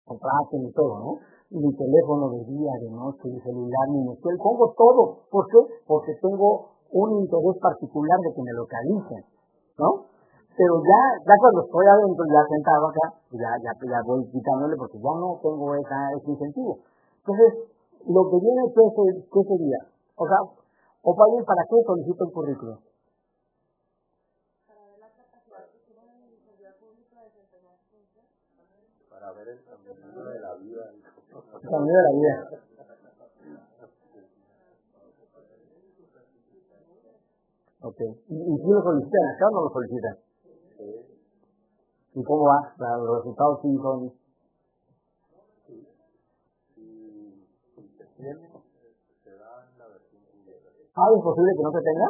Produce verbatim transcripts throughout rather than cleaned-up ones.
contraten y todo, ¿no? Y mi teléfono de día, de noche, mi celular, mi Nextel, pongo todo. ¿Por qué? Porque tengo un interés particular de que me localicen, ¿no? Pero ya, ya cuando estoy adentro, ya sentado acá, ya, ya, ya voy quitándole porque ya no tengo esa, ese incentivo. Entonces, lo que viene, ¿qué, qué sería? O sea, o para ¿para qué solicito el currículum? Para ver el camino de la vida. El camino de la vida. Ok. ¿Y, y si lo solicitan acá o no lo solicitan? Sí. ¿Y cómo va? Los resultados sí son... Sí. Si, si se tiene, se da en la versión cubierta. Ah, ¿es posible que no se tenga?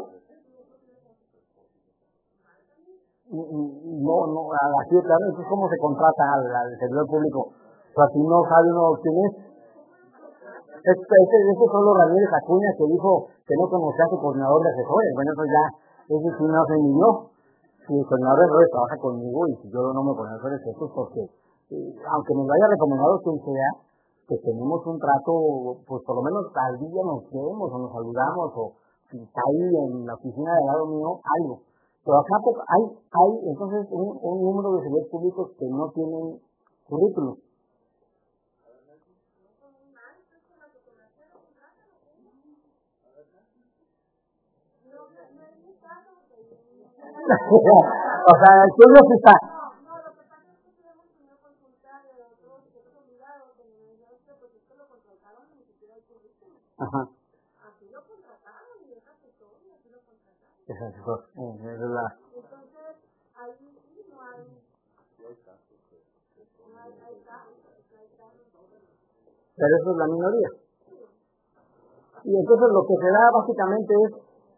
No, no, así de claro, eso es como se contrata al, al servidor público. O sea, si no sabe uno quién es. Este, este, este solo Ramírez Acuña que dijo que no conocía a su coordinador de asesores. Bueno, eso ya, eso sí no se ni yo. Si el coordinador de asesores trabaja conmigo y si yo no me conozco de eso, porque eh, aunque me lo haya recomendado quien sea, que tenemos un trato, pues por lo menos al día nos vemos o nos saludamos o si está ahí en la oficina del lado mío, algo. Pero acá pues, hay, hay entonces un, un número de servidores públicos que no tienen currículum. O sea, el tuyo sí está. Ajá. Es asesor. Es la... Pero eso es la minoría. Y entonces lo que se da básicamente es,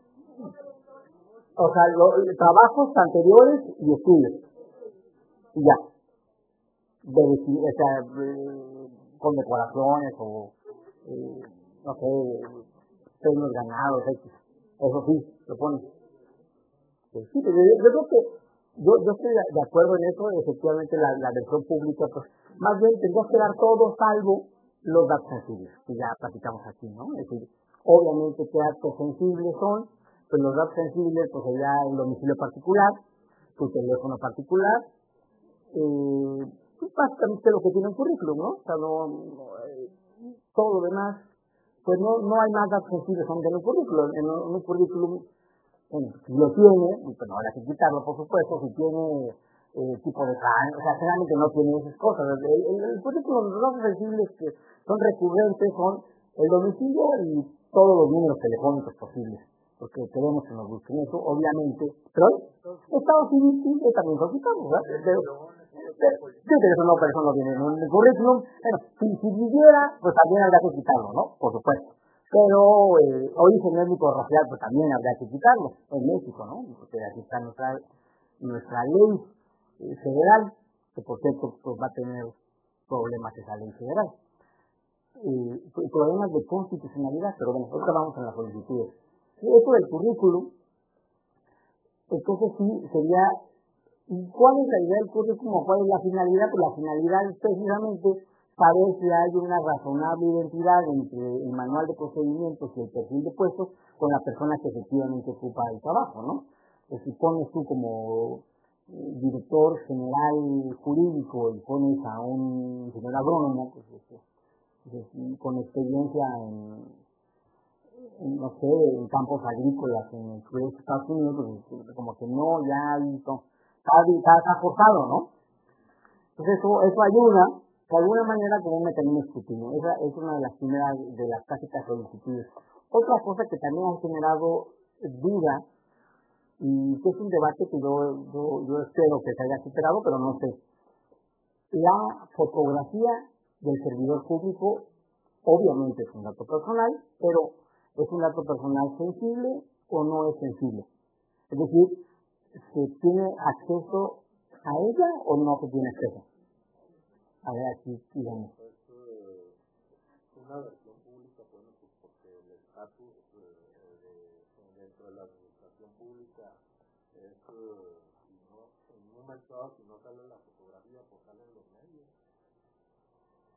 o sea, lo, trabajos anteriores y estudios. Y ya. De, o sea, de, con decoraciones o, eh, no sé, premios ganados, X. Eso sí, lo ponen. Sí, pero yo, yo creo que yo, yo estoy de acuerdo en eso, efectivamente la, la versión pública, pues más bien tendría que dar todo salvo los datos sensibles, que ya platicamos aquí, ¿no? Es decir, obviamente qué datos sensibles son, pues los datos sensibles, pues sería el domicilio particular, tu teléfono particular, eh, pues básicamente lo que tiene el currículum, ¿no? O sea, no, no eh, todo lo demás, pues no, no hay más datos sensibles en el currículum, en un, en un currículum. Bueno, si lo tiene, pues no habrá que quitarlo, por supuesto, si tiene eh, tipo de plan, o sea, generalmente no tiene esas cosas. El, el, el currículum, los datos sensibles que son recurrentes son el domicilio y todos los números telefónicos posibles, porque queremos que nos busquen eso, obviamente, pero Estado civil sí, también lo quitamos, ¿verdad? Pero, pero, sí, pero eso no, pero eso no viene en el currículum. Bueno, si, si viviera, pues también habría que quitarlo, ¿no? Por supuesto. Pero eh, origen étnico racial, pues también habría que quitarlo en México, ¿no? Porque aquí está nuestra, nuestra ley eh, federal, que por cierto pues, va a tener problemas esa ley federal. Eh, problemas de constitucionalidad, pero bueno, ahorita vamos en las solicitudes. Y eso del currículum, entonces sí sería, ¿cuál es la idea del currículum? ¿Cuál es la finalidad? Pues la finalidad es precisamente saber si hay una razonable identidad entre el manual de procedimientos y el perfil de puestos con la persona que efectivamente ocupa el trabajo, ¿no? Pues si pones tú como eh, director general jurídico y pones a un señor agrónomo, pues, pues, pues, con experiencia en, en, no sé, en campos agrícolas en el sureste de Estados Unidos, pues como que no, ya está, está, está forzado, ¿no? Entonces eso, eso ayuda de alguna manera como un mecanismo de escrutinio. Esa es una de las primeras de las clásicas solicitudes. Otra cosa que también ha generado duda y que es un debate que yo, yo, yo espero que se haya superado, pero no sé. La fotografía del servidor público obviamente es un dato personal, pero ¿es un dato personal sensible o no es sensible? Es decir, ¿se tiene acceso a ella o no se tiene acceso? A ver, aquí, digamos. Pues, eh, una versión pública, bueno, pues porque el estatus eh, de, dentro de la administración pública es, eh, si no, en un momento dado, si no sale la fotografía, pues salen los medios.